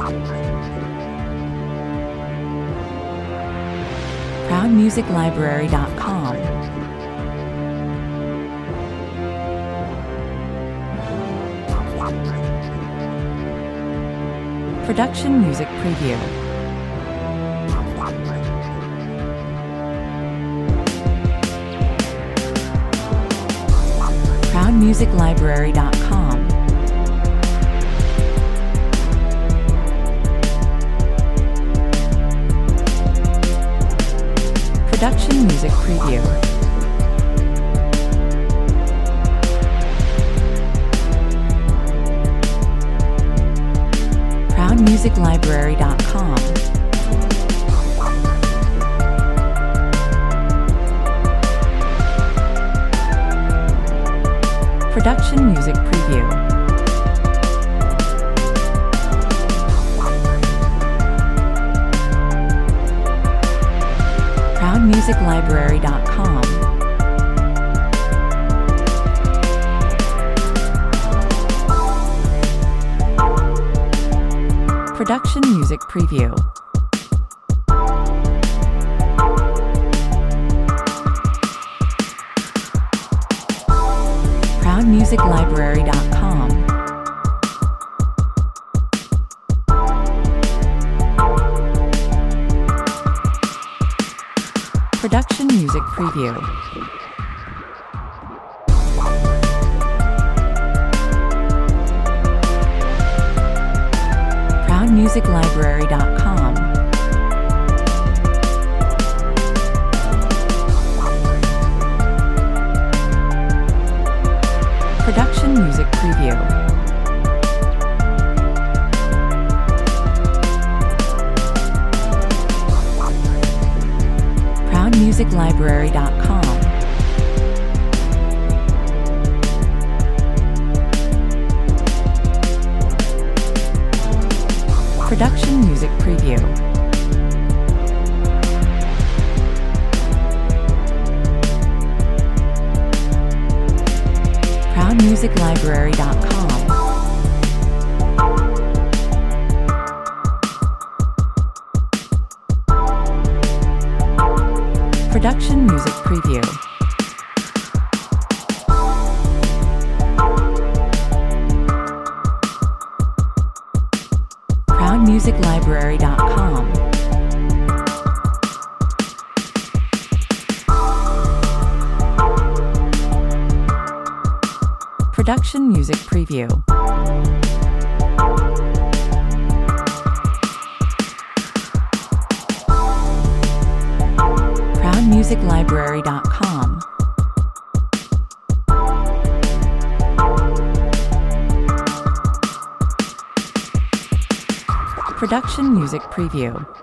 ProudMusicLibrary.com. Production Music Preview. ProudMusicLibrary.com. Production Music Preview. ProudMusicLibrary.com. Production Music Preview. ProudMusicLibrary.com. Production Music Preview. ProudMusicLibrary.com. Production Music Preview. ProudMusicLibrary.com. Production Music Preview. ProudMusicLibrary.com. Production Music Preview. ProudMusicLibrary.com. Production Music Preview. ProudMusicLibrary.com. Production Music Preview. ProudMusicLibrary.com. Production Music Preview.